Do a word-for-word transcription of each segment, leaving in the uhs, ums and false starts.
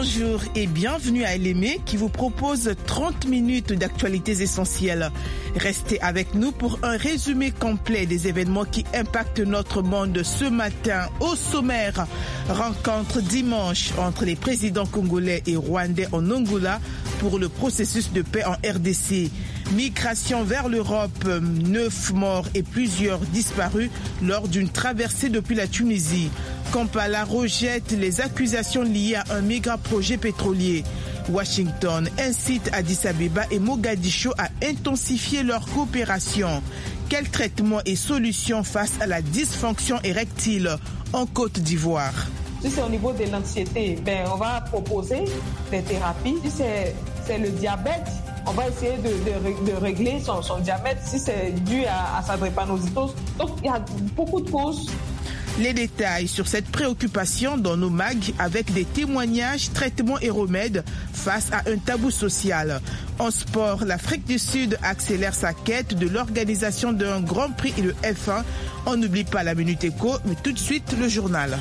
bonjour et bienvenue à Elémé qui vous propose trente minutes d'actualités essentielles. Restez avec nous pour un résumé complet des événements qui impactent notre monde ce matin. Au sommaire, rencontre dimanche entre les présidents congolais et rwandais en Angola pour le processus de paix en R D C. Migration vers l'Europe, neuf morts et plusieurs disparus lors d'une traversée depuis la Tunisie. Kampala rejette les accusations liées à un méga-projet pétrolier. Washington incite Addis Abeba et Mogadiscio à intensifier leur coopération. Quel traitement et solution face à la dysfonction érectile en Côte d'Ivoire? Si c'est au niveau de l'anxiété, ben on va proposer des thérapies. Si c'est, c'est le diabète, on va essayer de, de, de régler son, son diabète si c'est dû à, à sa drépanocytose. Donc il y a beaucoup de causes. Les détails sur cette préoccupation dans nos mags avec des témoignages, traitements et remèdes face à un tabou social. En sport, l'Afrique du Sud accélère sa quête de l'organisation d'un Grand Prix et le F un. On n'oublie pas la Minute Éco, mais tout de suite le journal.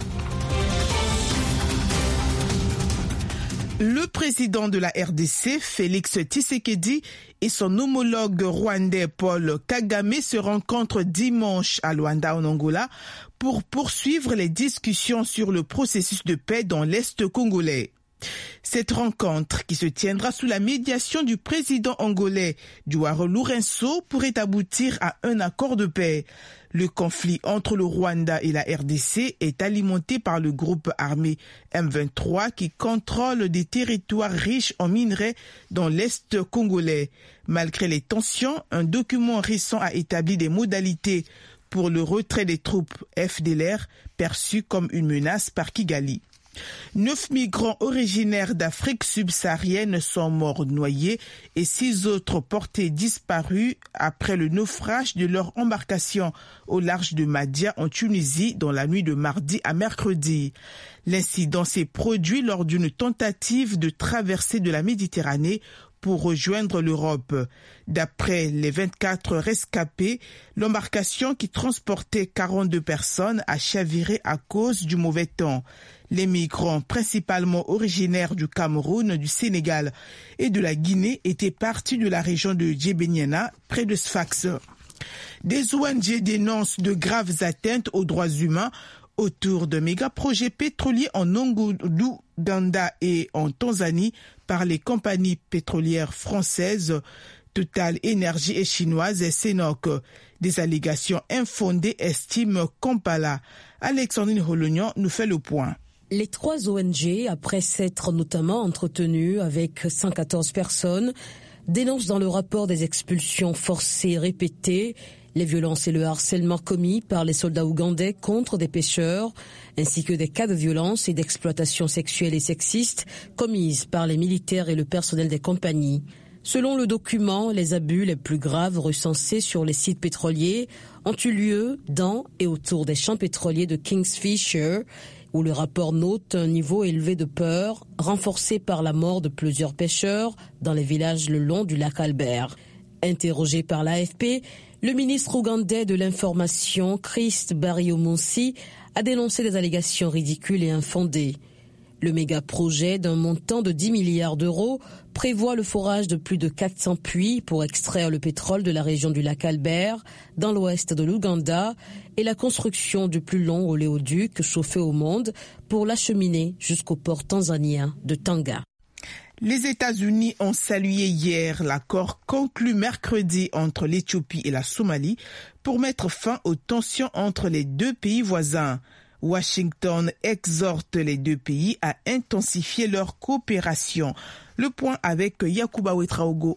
Le président de la R D C, Félix Tshisekedi, et son homologue rwandais Paul Kagame se rencontrent dimanche à Luanda en Angola pour poursuivre les discussions sur le processus de paix dans l'Est congolais. Cette rencontre, qui se tiendra sous la médiation du président angolais Joao Lourenço, pourrait aboutir à un accord de paix. Le conflit entre le Rwanda et la R D C est alimenté par le groupe armé M vingt-trois qui contrôle des territoires riches en minerais dans l'Est congolais. Malgré les tensions, un document récent a établi des modalités pour le retrait des troupes F D L R perçues comme une menace par Kigali. Neuf migrants originaires d'Afrique subsaharienne sont morts noyés et six autres portés disparus après le naufrage de leur embarcation au large de Mahdia en Tunisie dans la nuit de mardi à mercredi. L'incident s'est produit lors d'une tentative de traversée de la Méditerranée pour rejoindre l'Europe. D'après les vingt-quatre rescapés, l'embarcation qui transportait quarante-deux personnes a chaviré à cause du mauvais temps. Les migrants, principalement originaires du Cameroun, du Sénégal et de la Guinée, étaient partis de la région de Djebeniana, près de Sfax. Des O N G dénoncent de graves atteintes aux droits humains autour de méga-projets pétroliers en Ouganda et en Tanzanie par les compagnies pétrolières françaises Total Énergie et chinoises et Sénoc. Des allégations infondées, estime Kampala. Alexandrine Holognan nous fait le point. Les trois O N G, après s'être notamment entretenus avec cent quatorze personnes, dénoncent dans le rapport des expulsions forcées répétées, les violences et le harcèlement commis par les soldats ougandais contre des pêcheurs, ainsi que des cas de violence et d'exploitation sexuelle et sexiste commises par les militaires et le personnel des compagnies. Selon le document, les abus les plus graves recensés sur les sites pétroliers ont eu lieu dans et autour des champs pétroliers de Kingfisher, où le rapport note un niveau élevé de peur, renforcé par la mort de plusieurs pêcheurs dans les villages le long du lac Albert. Interrogé par l'A F P, le ministre ougandais de l'information, Christ Bariomunsi, a dénoncé des allégations ridicules et infondées. Le méga-projet d'un montant de dix milliards d'euros prévoit le forage de plus de quatre cents puits pour extraire le pétrole de la région du lac Albert, dans l'ouest de l'Ouganda, et la construction du plus long oléoduc chauffé au monde pour l'acheminer jusqu'au port tanzanien de Tanga. Les États-Unis ont salué hier l'accord conclu mercredi entre l'Éthiopie et la Somalie pour mettre fin aux tensions entre les deux pays voisins. Washington exhorte les deux pays à intensifier leur coopération. Le point avec Yacouba Ouetraogo.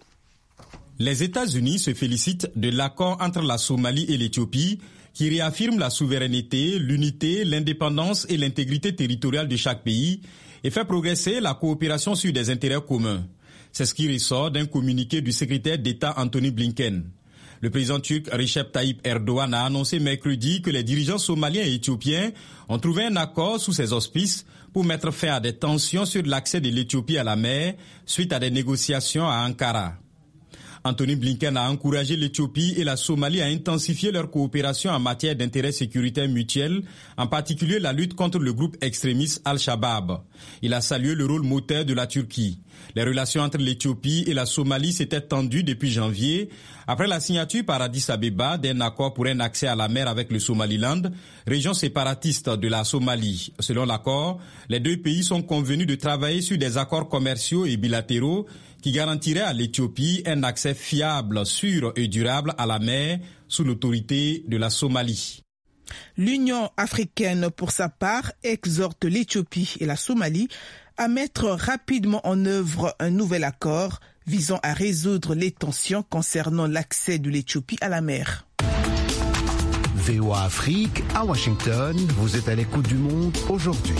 Les États-Unis se félicitent de l'accord entre la Somalie et l'Éthiopie qui réaffirme la souveraineté, l'unité, l'indépendance et l'intégrité territoriale de chaque pays et fait progresser la coopération sur des intérêts communs. C'est ce qui ressort d'un communiqué du secrétaire d'État Anthony Blinken. Le président turc Recep Tayyip Erdogan a annoncé mercredi que les dirigeants somaliens et éthiopiens ont trouvé un accord sous ses auspices pour mettre fin à des tensions sur l'accès de l'Éthiopie à la mer suite à des négociations à Ankara. Anthony Blinken a encouragé l'Éthiopie et la Somalie à intensifier leur coopération en matière d'intérêt sécuritaire mutuel, en particulier la lutte contre le groupe extrémiste Al-Shabaab. Il a salué le rôle moteur de la Turquie. Les relations entre l'Éthiopie et la Somalie s'étaient tendues depuis janvier, après la signature par Addis Abeba d'un accord pour un accès à la mer avec le Somaliland, région séparatiste de la Somalie. Selon l'accord, les deux pays sont convenus de travailler sur des accords commerciaux et bilatéraux qui garantiraient à l'Éthiopie un accès fiable, sûr et durable à la mer sous l'autorité de la Somalie. L'Union africaine, pour sa part, exhorte l'Éthiopie et la Somalie à mettre rapidement en œuvre un nouvel accord visant à résoudre les tensions concernant l'accès de l'Éthiopie à la mer. V O A Afrique, à Washington, vous êtes à l'écoute du monde aujourd'hui.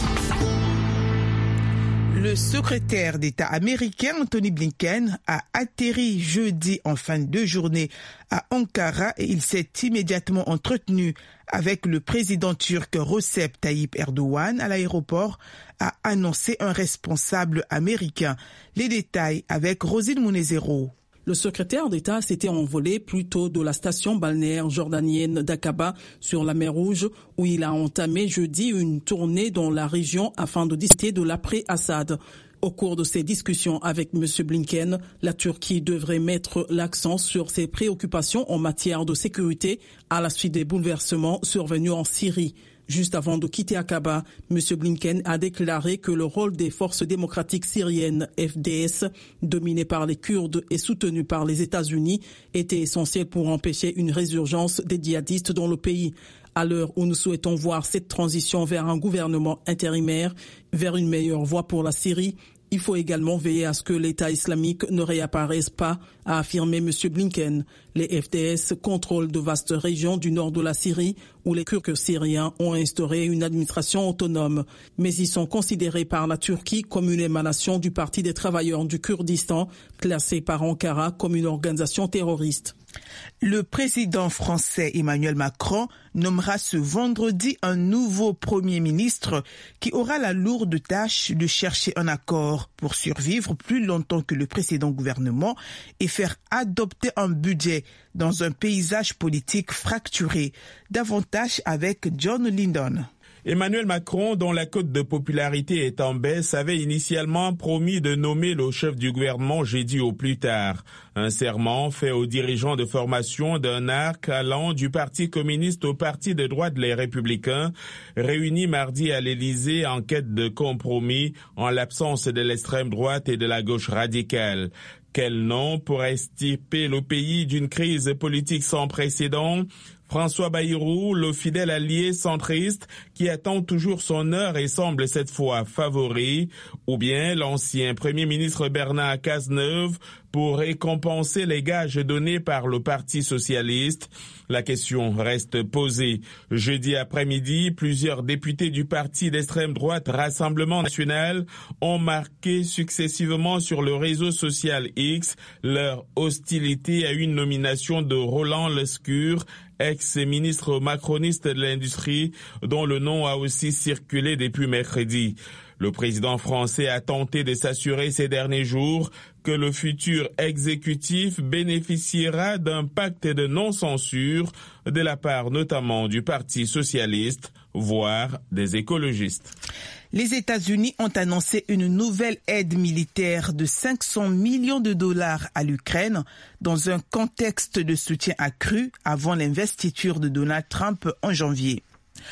Le secrétaire d'État américain Anthony Blinken a atterri jeudi en fin de journée à Ankara et il s'est immédiatement entretenu avec le président turc Recep Tayyip Erdogan à l'aéroport, a annoncé un responsable américain. Les détails avec Rosine Mounezero. Le secrétaire d'État s'était envolé plus tôt de la station balnéaire jordanienne d'Aqaba sur la mer Rouge où il a entamé jeudi une tournée dans la région afin de discuter de l'après-Assad. Au cours de ces discussions avec M. Blinken, la Turquie devrait mettre l'accent sur ses préoccupations en matière de sécurité à la suite des bouleversements survenus en Syrie. Juste avant de quitter Aqaba, M. Blinken a déclaré que le rôle des forces démocratiques syriennes F D S, dominées par les Kurdes et soutenues par les États-Unis, était essentiel pour empêcher une résurgence des djihadistes dans le pays. À l'heure où nous souhaitons voir cette transition vers un gouvernement intérimaire, vers une meilleure voie pour la Syrie, il faut également veiller à ce que l'État islamique ne réapparaisse pas, a affirmé M. Blinken. Les F D S contrôlent de vastes régions du nord de la Syrie où les Kurdes syriens ont instauré une administration autonome. Mais ils sont considérés par la Turquie comme une émanation du Parti des travailleurs du Kurdistan, classé par Ankara comme une organisation terroriste. Le président français Emmanuel Macron nommera ce vendredi un nouveau Premier ministre qui aura la lourde tâche de chercher un accord pour survivre plus longtemps que le précédent gouvernement et faire adopter un budget dans un paysage politique fracturé. Davantage avec John Lindon. Emmanuel Macron, dont la cote de popularité est en baisse, avait initialement promis de nommer le chef du gouvernement jeudi au plus tard. Un serment fait aux dirigeants de formation d'un arc allant du Parti communiste au Parti de droite Les Républicains, réunis mardi à l'Élysée en quête de compromis en l'absence de l'extrême droite et de la gauche radicale. Quel nom pour extirper le pays d'une crise politique sans précédent ? François Bayrou, le fidèle allié centriste qui attend toujours son heure et semble cette fois favori, ou bien l'ancien Premier ministre Bernard Cazeneuve pour récompenser les gages donnés par le Parti socialiste. La question reste posée. Jeudi après-midi, plusieurs députés du parti d'extrême droite Rassemblement National ont marqué successivement sur le réseau social X leur hostilité à une nomination de Roland Lescure, ex-ministre macroniste de l'Industrie, dont le nom a aussi circulé depuis mercredi. Le président français a tenté de s'assurer ces derniers jours que le futur exécutif bénéficiera d'un pacte de non-censure de la part notamment du Parti socialiste, voire des écologistes. Les États-Unis ont annoncé une nouvelle aide militaire de cinq cents millions de dollars à l'Ukraine dans un contexte de soutien accru avant l'investiture de Donald Trump en janvier.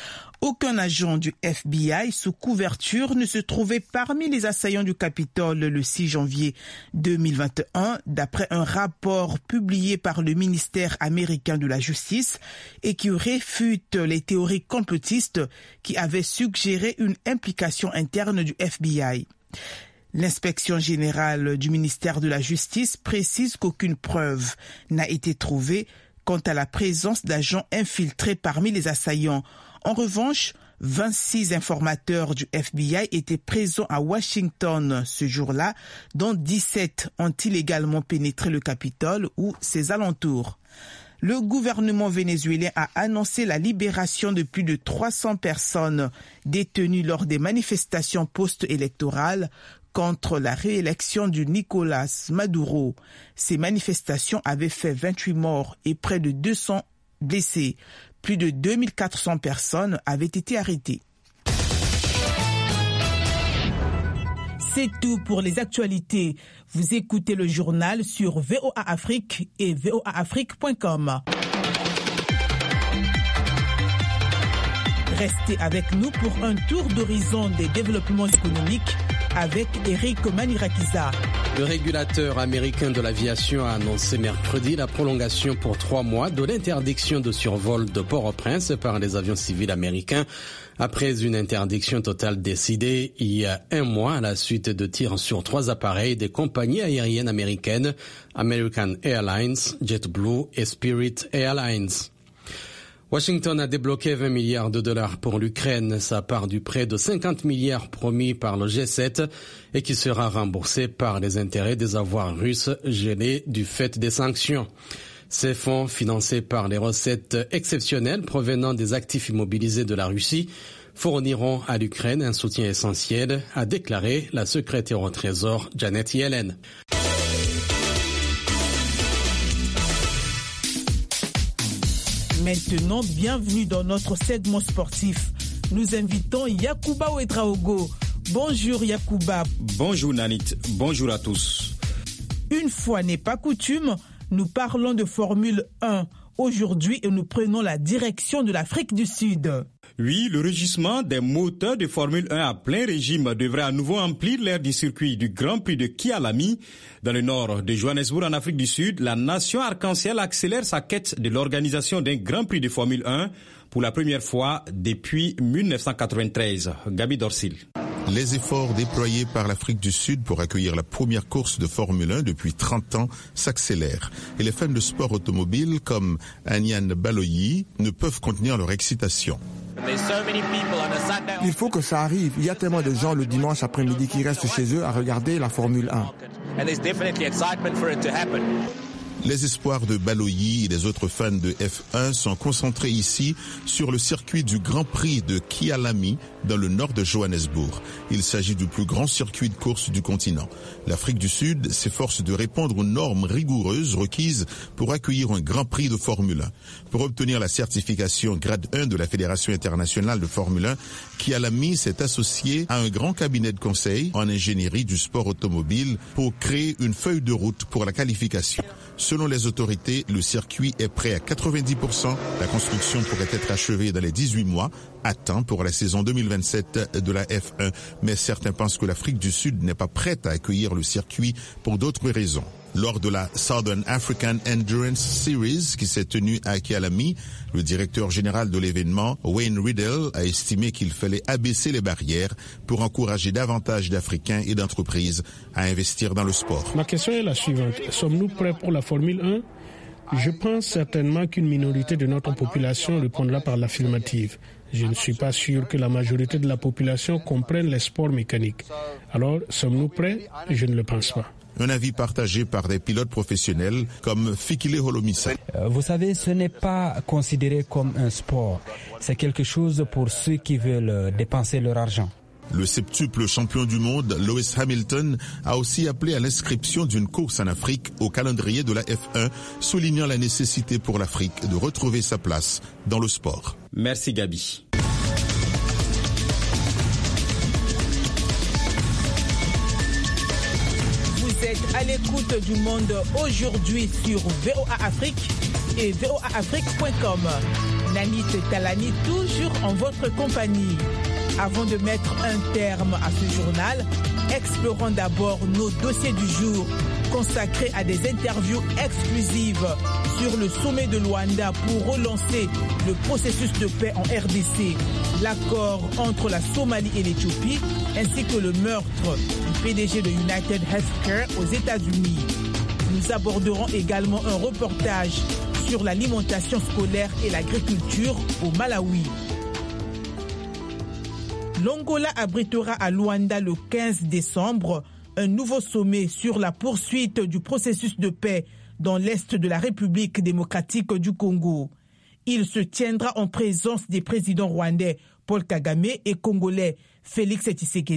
Aucun agent du F B I sous couverture ne se trouvait parmi les assaillants du Capitole le six janvier deux mille vingt et un, d'après un rapport publié par le ministère américain de la Justice et qui réfute les théories complotistes qui avaient suggéré une implication interne du F B I. L'inspection générale du ministère de la Justice précise qu'aucune preuve n'a été trouvée quant à la présence d'agents infiltrés parmi les assaillants. En revanche, vingt-six informateurs du F B I étaient présents à Washington ce jour-là, dont dix-sept ont illégalement pénétré le Capitole ou ses alentours. Le gouvernement vénézuélien a annoncé la libération de plus de trois cents personnes détenues lors des manifestations post-électorales contre la réélection de Nicolas Maduro. Ces manifestations avaient fait vingt-huit morts et près de deux cents blessés. Plus de deux mille quatre cents personnes avaient été arrêtées. C'est tout pour les actualités. Vous écoutez le journal sur V O A Afrique et V O A Afrique point com. Restez avec nous pour un tour d'horizon des développements économiques avec Eric Manirakiza. Le régulateur américain de l'aviation a annoncé mercredi la prolongation pour trois mois de l'interdiction de survol de Port-au-Prince par les avions civils américains après une interdiction totale décidée il y a un mois à la suite de tirs sur trois appareils des compagnies aériennes américaines American Airlines, JetBlue et Spirit Airlines. Washington a débloqué vingt milliards de dollars pour l'Ukraine, sa part du prêt de cinquante milliards promis par le G sept et qui sera remboursé par les intérêts des avoirs russes gelés du fait des sanctions. Ces fonds, financés par les recettes exceptionnelles provenant des actifs immobilisés de la Russie, fourniront à l'Ukraine un soutien essentiel, a déclaré la secrétaire au Trésor Janet Yellen. Maintenant, bienvenue dans notre segment sportif. Nous invitons Yacouba Ouedraogo. Bonjour Yacouba. Bonjour Nanit, bonjour à tous. Une fois n'est pas coutume, nous parlons de Formule un aujourd'hui et nous prenons la direction de l'Afrique du Sud. Oui, le rugissement des moteurs de Formule un à plein régime devrait à nouveau emplir l'aire du circuit du Grand Prix de Kialami. Dans le nord de Johannesburg, en Afrique du Sud, la nation arc-en-ciel accélère sa quête de l'organisation d'un Grand Prix de Formule un pour la première fois depuis mille neuf cent quatre-vingt-treize. Gabi Dorsil. Les efforts déployés par l'Afrique du Sud pour accueillir la première course de Formule un depuis trente ans s'accélèrent. Et les fans de sport automobile comme Anyan Baloyi ne peuvent contenir leur excitation. Il faut que ça arrive. Il y a tellement de gens le dimanche après-midi qui restent chez eux à regarder la Formule un. Les espoirs de Baloyi et des autres fans de F un sont concentrés ici sur le circuit du Grand Prix de Kialami dans le nord de Johannesburg. Il s'agit du plus grand circuit de course du continent. L'Afrique du Sud s'efforce de répondre aux normes rigoureuses requises pour accueillir un Grand Prix de Formule un. Pour obtenir la certification grade un de la Fédération internationale de Formule un, Kialami s'est associé à un grand cabinet de conseil en ingénierie du sport automobile pour créer une feuille de route pour la qualification. Selon les autorités, le circuit est prêt à quatre-vingt-dix pour cent. La construction pourrait être achevée dans les dix-huit mois, à temps pour la saison deux mille vingt-sept de la F un. Mais certains pensent que l'Afrique du Sud n'est pas prête à accueillir le circuit pour d'autres raisons. Lors de la Southern African Endurance Series qui s'est tenue à Kialami, le directeur général de l'événement, Wayne Riddle, a estimé qu'il fallait abaisser les barrières pour encourager davantage d'Africains et d'entreprises à investir dans le sport. Ma question est la suivante. Sommes-nous prêts pour la Formule un ? Je pense certainement qu'une minorité de notre population répondra par l'affirmative. Je ne suis pas sûr que la majorité de la population comprenne les sports mécaniques. Alors, sommes-nous prêts ? Je ne le pense pas. Un avis partagé par des pilotes professionnels comme Fikile Holomisa. Vous savez, ce n'est pas considéré comme un sport. C'est quelque chose pour ceux qui veulent dépenser leur argent. Le septuple champion du monde, Lewis Hamilton, a aussi appelé à l'inscription d'une course en Afrique au calendrier de la F un, soulignant la nécessité pour l'Afrique de retrouver sa place dans le sport. Merci Gabi. Vous êtes à l'écoute du monde aujourd'hui sur V O A Afrique et V O A Afrique point com. Nanit Talani, toujours en votre compagnie. Avant de mettre un terme à ce journal, explorons d'abord nos dossiers du jour consacrés à des interviews exclusives sur le sommet de Luanda pour relancer le processus de paix en R D C, l'accord entre la Somalie et l'Éthiopie, ainsi que le meurtre du P D G de United Healthcare aux États-Unis. Nous aborderons également un reportage sur l'alimentation scolaire et l'agriculture au Malawi. L'Angola abritera à Luanda le quinze décembre un nouveau sommet sur la poursuite du processus de paix dans l'est de la République démocratique du Congo. Il se tiendra en présence des présidents rwandais Paul Kagame et congolais Félix Tshisekedi,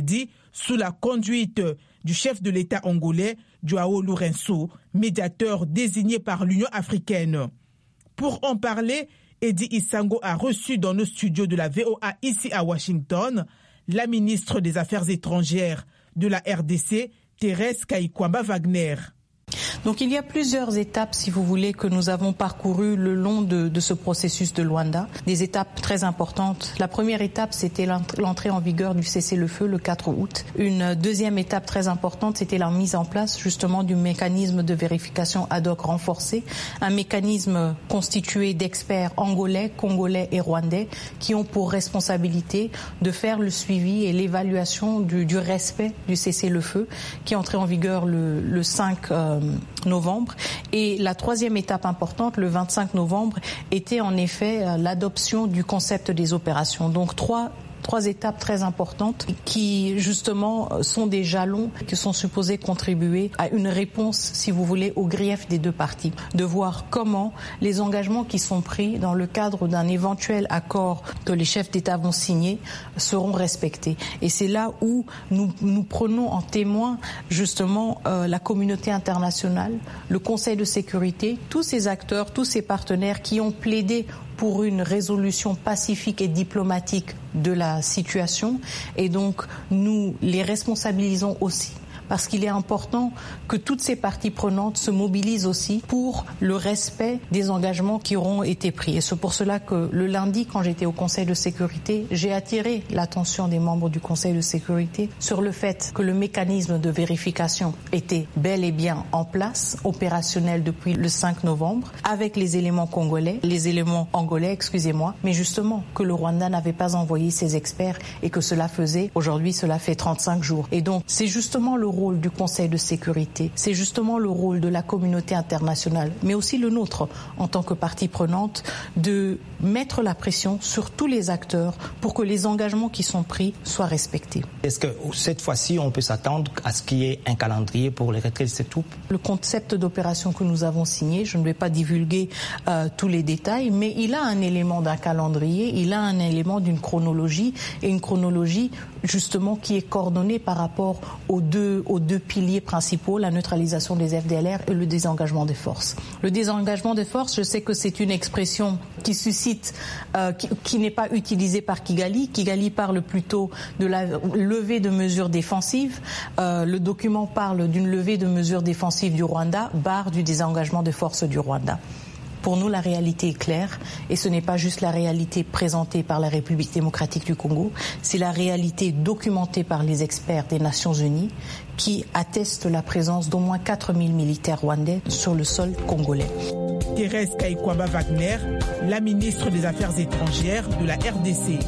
sous la conduite du chef de l'État angolais, Joao Lourenço, médiateur désigné par l'Union africaine. Pour en parler, Eddie Isango a reçu dans nos studios de la V O A ici à Washington la ministre des Affaires étrangères de la R D C, Thérèse Kayikwamba-Wagner. Donc il y a plusieurs étapes, si vous voulez, que nous avons parcourues le long de, de ce processus de Luanda. Des étapes très importantes. La première étape, c'était l'entrée en vigueur du cessez-le-feu le quatre août. Une deuxième étape très importante, c'était la mise en place justement du mécanisme de vérification ad hoc renforcé. Un mécanisme constitué d'experts angolais, congolais et rwandais qui ont pour responsabilité de faire le suivi et l'évaluation du, du respect du cessez-le-feu qui est entré en vigueur le, le cinq euh, novembre. Et la troisième étape importante, le vingt-cinq novembre, était en effet l'adoption du concept des opérations. Donc trois Trois étapes très importantes qui, justement, sont des jalons qui sont supposés contribuer à une réponse, si vous voulez, aux griefs des deux parties. De voir comment les engagements qui sont pris dans le cadre d'un éventuel accord que les chefs d'État vont signer seront respectés. Et c'est là où nous, nous prenons en témoin, justement, euh, la communauté internationale, le Conseil de sécurité, tous ces acteurs, tous ces partenaires qui ont plaidé pour une résolution pacifique et diplomatique de la situation. Et donc, nous les responsabilisons aussi. Parce qu'il est important que toutes ces parties prenantes se mobilisent aussi pour le respect des engagements qui auront été pris. Et c'est pour cela que le lundi, quand j'étais au Conseil de sécurité, j'ai attiré l'attention des membres du Conseil de sécurité sur le fait que le mécanisme de vérification était bel et bien en place, opérationnel depuis le cinq novembre, avec les éléments congolais, les éléments angolais, excusez-moi, mais justement que le Rwanda n'avait pas envoyé ses experts et que cela faisait, aujourd'hui cela fait trente-cinq jours. Et donc c'est justement le rôle du Conseil de sécurité, c'est justement le rôle de la communauté internationale, mais aussi le nôtre en tant que partie prenante, de mettre la pression sur tous les acteurs pour que les engagements qui sont pris soient respectés. Est-ce que cette fois-ci, on peut s'attendre à ce qu'il y ait un calendrier pour le retrait de ces troupes? Le concept d'opération que nous avons signé, je ne vais pas divulguer euh, tous les détails, mais il a un élément d'un calendrier, il a un élément d'une chronologie, et une chronologie justement qui est coordonnée par rapport aux deux aux deux piliers principaux, la neutralisation des F D L R et le désengagement des forces. Le désengagement des forces, je sais que c'est une expression qui suscite, euh, qui, qui n'est pas utilisée par Kigali. Kigali parle plutôt de la levée de mesures défensives. Euh, le document parle d'une levée de mesures défensives du Rwanda, barre du désengagement des forces du Rwanda. Pour nous, la réalité est claire et ce n'est pas juste la réalité présentée par la République démocratique du Congo, c'est la réalité documentée par les experts des Nations Unies qui attestent la présence d'au moins quatre mille militaires rwandais sur le sol congolais. Thérèse Kayikwamba-Wagner, la ministre des Affaires étrangères de la R D C.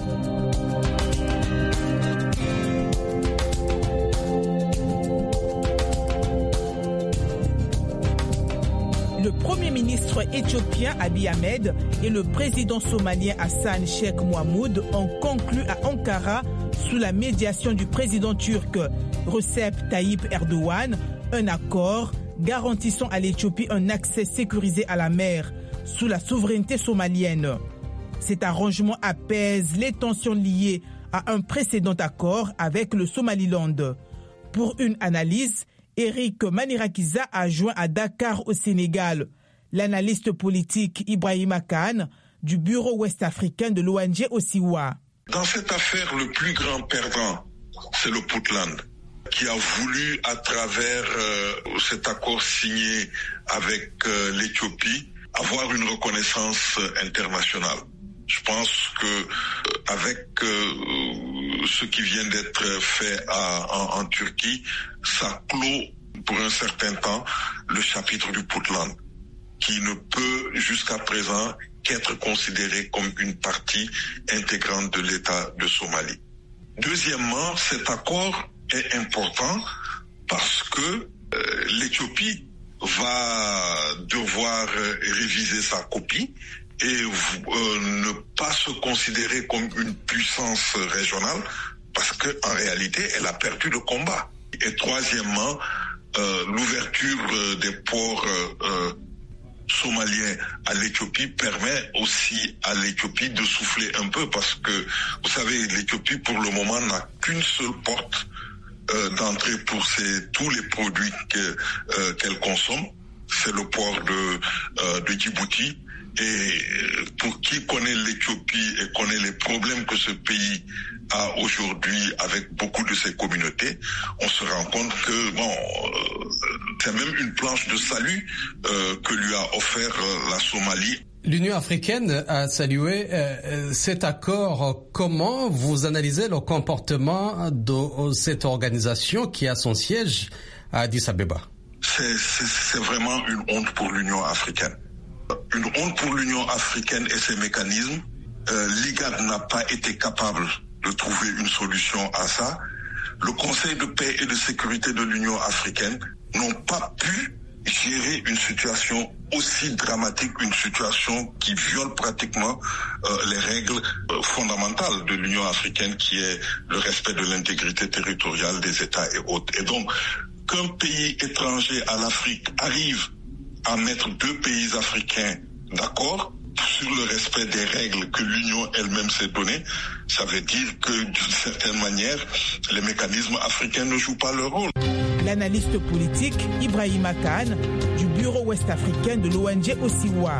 Le Premier ministre éthiopien Abiy Ahmed et le président somalien Hassan Sheikh Mohamoud ont conclu à Ankara, sous la médiation du président turc Recep Tayyip Erdogan, un accord garantissant à l'Éthiopie un accès sécurisé à la mer sous la souveraineté somalienne. Cet arrangement apaise les tensions liées à un précédent accord avec le Somaliland. Pour une analyse, Eric Manirakiza a joint à Dakar au Sénégal l'analyste politique Ibrahima Khan du bureau ouest-africain de l'O N G Osiwa. Dans cette affaire, le plus grand perdant, c'est le Puntland, qui a voulu, à travers euh, cet accord signé avec euh, l'Éthiopie, avoir une reconnaissance internationale. Je pense que euh, avec euh, ce qui vient d'être fait à, en, en Turquie, ça clôt pour un certain temps le chapitre du Puntland, qui ne peut jusqu'à présent qu'être considéré comme une partie intégrante de l'État de Somalie. Deuxièmement, cet accord est important parce que euh, l'Éthiopie va devoir euh, réviser sa copie et euh, ne pas se considérer comme une puissance régionale parce qu'en réalité, elle a perdu le combat. Et troisièmement, euh, l'ouverture euh, des ports euh, euh, somaliens à l'Éthiopie permet aussi à l'Éthiopie de souffler un peu parce que, vous savez, l'Éthiopie pour le moment n'a qu'une seule porte euh, d'entrée pour ses, tous les produits que, euh, qu'elle consomme. C'est le port de, euh, de Djibouti. Et pour qui connaît l'Éthiopie et connaît les problèmes que ce pays a aujourd'hui avec beaucoup de ses communautés, on se rend compte que bon, euh, c'est même une planche de salut euh, que lui a offert euh, la Somalie. L'Union africaine a salué euh, cet accord. Comment vous analysez le comportement de cette organisation qui a son siège à Addis Abeba? C'est, c'est, c'est vraiment une honte pour l'Union africaine. Une honte pour l'Union africaine et ses mécanismes. Euh, L'I G A D n'a pas été capable de trouver une solution à ça. Le Conseil de paix et de sécurité de l'Union africaine n'ont pas pu gérer une situation aussi dramatique, une situation qui viole pratiquement euh, les règles euh, fondamentales de l'Union africaine, qui est le respect de l'intégrité territoriale des États et autres. Et donc, qu'un pays étranger à l'Afrique arrive à mettre deux pays africains d'accord sur le respect des règles que l'Union elle-même s'est données, ça veut dire que d'une certaine manière, les mécanismes africains ne jouent pas leur rôle. L'analyste politique Ibrahima Khan du bureau ouest-africain de l'O N G Osiwa.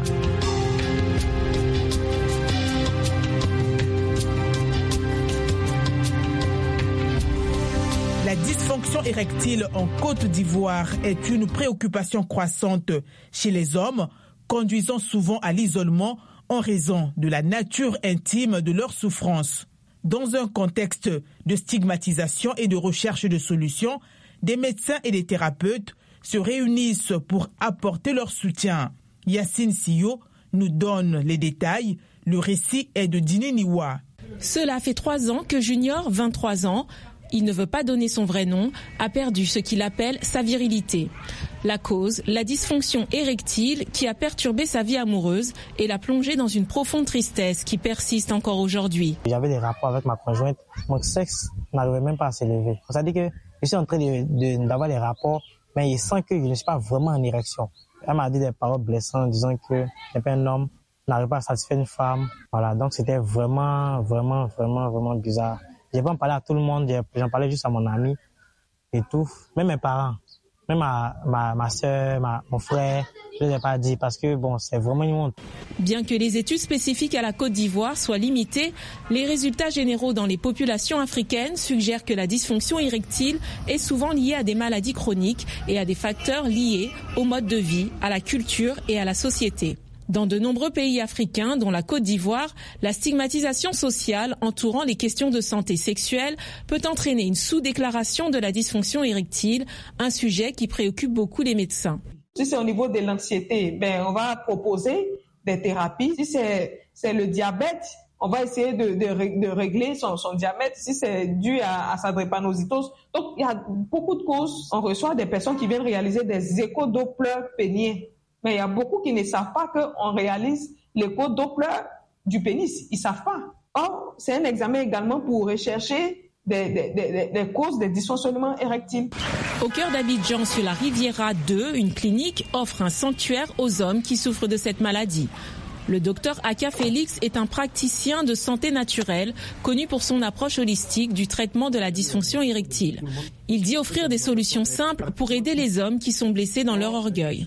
La dysfonction érectile en Côte d'Ivoire est une préoccupation croissante chez les hommes, conduisant souvent à l'isolement en raison de la nature intime de leur souffrance. Dans un contexte de stigmatisation et de recherche de solutions, des médecins et des thérapeutes se réunissent pour apporter leur soutien. Yacine Siyo nous donne les détails. Le récit est de Dini Niwa. Cela fait trois ans que Junior, vingt-trois ans, il ne veut pas donner son vrai nom, a perdu ce qu'il appelle sa virilité. La cause, la dysfonction érectile qui a perturbé sa vie amoureuse et l'a plongé dans une profonde tristesse qui persiste encore aujourd'hui. J'avais des rapports avec ma conjointe, mon sexe n'arrivait même pas à s'élever. C'est-à-dire que je suis en train de, de, d'avoir des rapports, mais il sent que je ne suis pas vraiment en érection. Elle m'a dit des paroles blessantes, disant que un homme n'arrive pas à satisfaire une femme. Voilà, donc c'était vraiment, vraiment, vraiment, vraiment bizarre. Je n'ai pas en parlé à tout le monde, j'en parlais juste à mon ami et tout. Même mes parents, même ma, ma, ma soeur, ma, mon frère, je ne les ai pas dit parce que bon, c'est vraiment une honte. Bien que les études spécifiques à la Côte d'Ivoire soient limitées, les résultats généraux dans les populations africaines suggèrent que la dysfonction érectile est souvent liée à des maladies chroniques et à des facteurs liés au mode de vie, à la culture et à la société. Dans de nombreux pays africains, dont la Côte d'Ivoire, la stigmatisation sociale entourant les questions de santé sexuelle peut entraîner une sous-déclaration de la dysfonction érectile, un sujet qui préoccupe beaucoup les médecins. Si c'est au niveau de l'anxiété, ben on va proposer des thérapies. Si c'est, c'est le diabète, on va essayer de, de, de régler son, son diabète. Si c'est dû à, à sa drépanocytose. Donc, il y a beaucoup de causes. On reçoit des personnes qui viennent réaliser des écho-doppler péniens. Mais il y a beaucoup qui ne savent pas qu'on réalise l'écho-doppler du pénis. Ils ne savent pas. Or, c'est un examen également pour rechercher des, des, des, des causes des dysfonctionnements érectiles. Au cœur d'Abidjan, sur la Riviera deux, une clinique offre un sanctuaire aux hommes qui souffrent de cette maladie. Le docteur Aka Félix est un praticien de santé naturelle, connu pour son approche holistique du traitement de la dysfonction érectile. Il dit offrir des solutions simples pour aider les hommes qui sont blessés dans leur orgueil.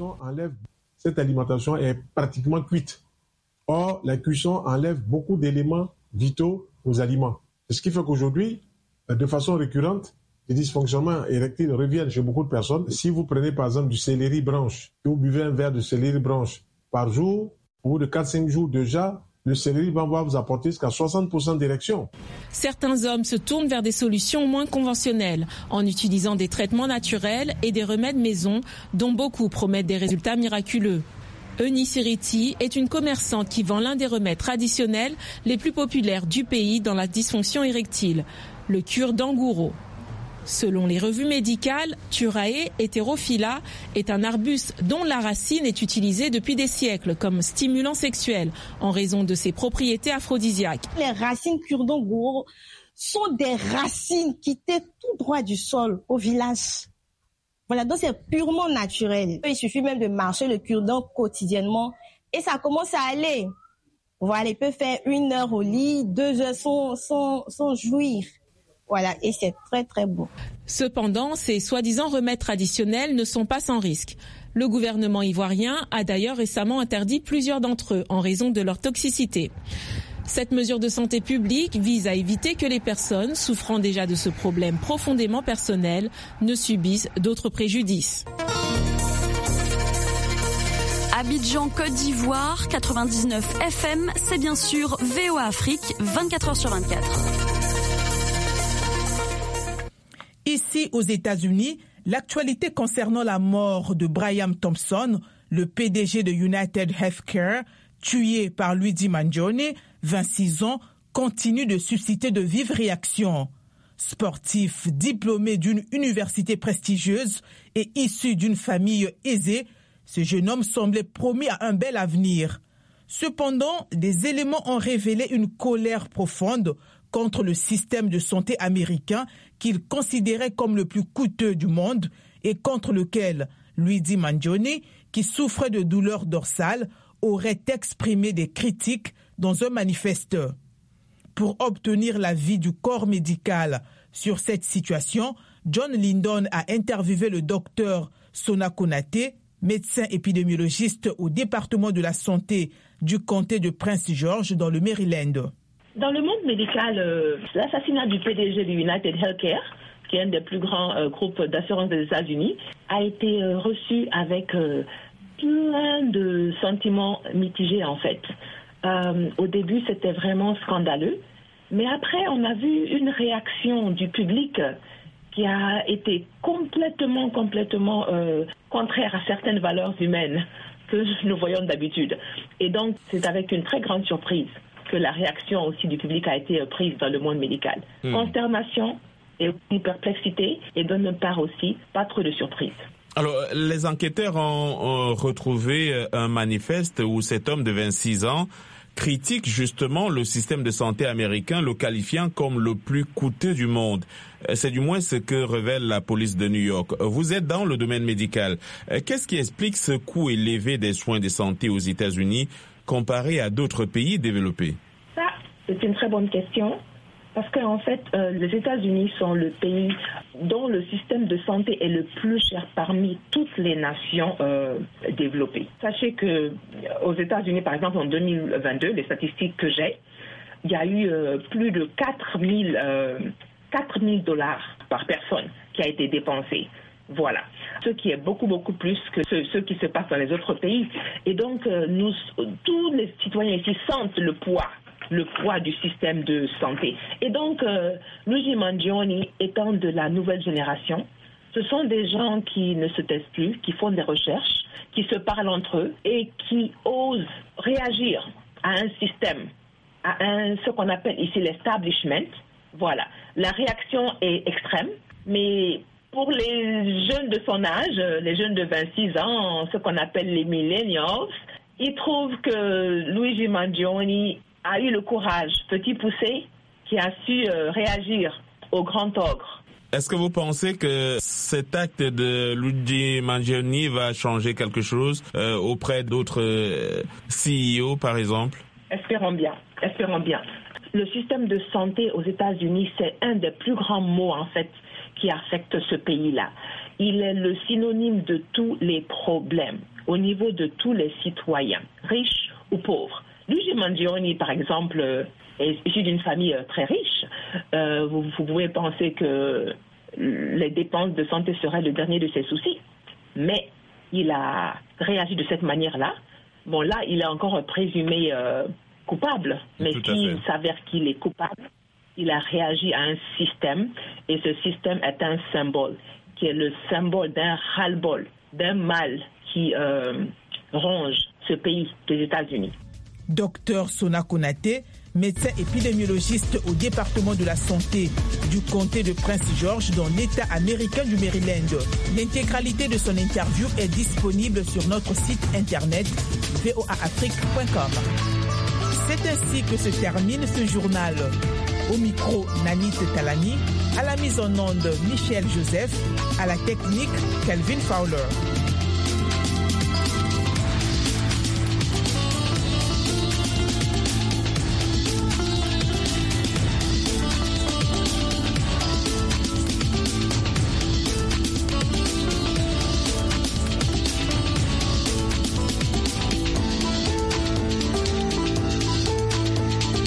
Cette alimentation est pratiquement cuite. Or, la cuisson enlève beaucoup d'éléments vitaux aux aliments. C'est ce qui fait qu'aujourd'hui, de façon récurrente, les dysfonctionnements érectiles reviennent chez beaucoup de personnes. Si vous prenez par exemple du céleri branche, et vous buvez un verre de céleri branche par jour, au bout de quatre à cinq jours déjà, le céleri va vous apporter jusqu'à soixante pour cent d'érection. Certains hommes se tournent vers des solutions moins conventionnelles, en utilisant des traitements naturels et des remèdes maison, dont beaucoup promettent des résultats miraculeux. Eunice Iriti est une commerçante qui vend l'un des remèdes traditionnels les plus populaires du pays dans la dysfonction érectile, le cure-dent-gouraud. Selon les revues médicales, Thurae heterophylla est un arbuste dont la racine est utilisée depuis des siècles comme stimulant sexuel en raison de ses propriétés aphrodisiaques. Les racines cure-dent-gouraud sont des racines qui étaient tout droit du sol au village. Voilà, donc c'est purement naturel. Il suffit même de marcher le cure-dent quotidiennement et ça commence à aller. Voilà, il peut faire une heure au lit, deux heures sans, sans, sans jouir. Voilà, et c'est très très beau. Cependant, ces soi-disant remèdes traditionnels ne sont pas sans risque. Le gouvernement ivoirien a d'ailleurs récemment interdit plusieurs d'entre eux en raison de leur toxicité. Cette mesure de santé publique vise à éviter que les personnes souffrant déjà de ce problème profondément personnel ne subissent d'autres préjudices. Abidjan, Côte d'Ivoire, quatre-vingt-dix-neuf F M, c'est bien sûr V O A Afrique, vingt-quatre heures sur vingt-quatre. Ici, aux États-Unis, l'actualité concernant la mort de Brian Thompson, le P D G de United Healthcare, tué par Luigi Mangione, vingt-six ans, continue de susciter de vives réactions. Sportif, diplômé d'une université prestigieuse et issu d'une famille aisée, ce jeune homme semblait promis à un bel avenir. Cependant, des éléments ont révélé une colère profonde contre le système de santé américain qu'il considérait comme le plus coûteux du monde et contre lequel Luigi Mangione, qui souffrait de douleurs dorsales, aurait exprimé des critiques dans un manifeste. Pour obtenir l'avis du corps médical sur cette situation, John Lyndon a interviewé le docteur Sona Konate, médecin épidémiologiste au département de la santé du comté de Prince George dans le Maryland. Dans le monde médical, euh, l'assassinat du P D G du United Healthcare, qui est un des plus grands euh, groupes d'assurance des États-Unis, a été euh, reçu avec euh, plein de sentiments mitigés en fait. Euh, au début, c'était vraiment scandaleux, mais après, on a vu une réaction du public qui a été complètement, complètement euh, contraire à certaines valeurs humaines que nous voyons d'habitude. Et donc, c'est avec une très grande surprise que la réaction aussi du public a été prise dans le monde médical. Mmh. Consternation et aussi perplexité, et de notre part aussi, pas trop de surprise. Alors, les enquêteurs ont, ont retrouvé un manifeste où cet homme de vingt-six ans critique justement le système de santé américain, le qualifiant comme le plus coûteux du monde. C'est du moins ce que révèle la police de New York. Vous êtes dans le domaine médical. Qu'est-ce qui explique ce coût élevé des soins de santé aux États-Unis comparé à d'autres pays développés? Ça, c'est une très bonne question. Parce qu'en fait, euh, les États-Unis sont le pays dont le système de santé est le plus cher parmi toutes les nations euh, développées. Sachez que aux États-Unis, par exemple, en deux mille vingt-deux, les statistiques que j'ai, il y a eu euh, plus de quatre mille dollars par personne qui a été dépensé. Voilà. Ce qui est beaucoup, beaucoup plus que ce, ce qui se passe dans les autres pays. Et donc, euh, nous, tous les citoyens ici sentent le poids le poids du système de santé. Et donc, euh, Luigi Mangione étant de la nouvelle génération, ce sont des gens qui ne se taisent plus, qui font des recherches, qui se parlent entre eux et qui osent réagir à un système, à un, ce qu'on appelle ici l'establishment. Voilà. La réaction est extrême, mais pour les jeunes de son âge, les jeunes de vingt-six ans, ce qu'on appelle les millennials, ils trouvent que Luigi Mangione a eu le courage, petit poussé, qui a su euh, réagir au grand ogre. Est-ce que vous pensez que cet acte de Luigi Mangione va changer quelque chose euh, auprès d'autres euh, C E O, par exemple? Espérons bien, espérons bien. Le système de santé aux États-Unis, c'est un des plus grands maux, en fait, qui affecte ce pays-là. Il est le synonyme de tous les problèmes, au niveau de tous les citoyens, riches ou pauvres. Luigi Mangione, par exemple, est issu d'une famille très riche. Euh, vous, vous pouvez penser que les dépenses de santé seraient le dernier de ses soucis. Mais il a réagi de cette manière-là. Bon, là, il est encore présumé euh, coupable. Mais s'il s'avère qu'il est coupable, il a réagi à un système. Et ce système est un symbole, qui est le symbole d'un ras-le-bol, d'un mal qui euh, ronge ce pays des États-Unis. Docteur Sona Konate, médecin épidémiologiste au département de la santé du comté de Prince George dans l'État américain du Maryland. L'intégralité de son interview est disponible sur notre site internet v o a afrique point com. C'est ainsi que se termine ce journal. Au micro, Nanit Talani, à la mise en onde, Michel Joseph, à la technique, Kelvin Fowler.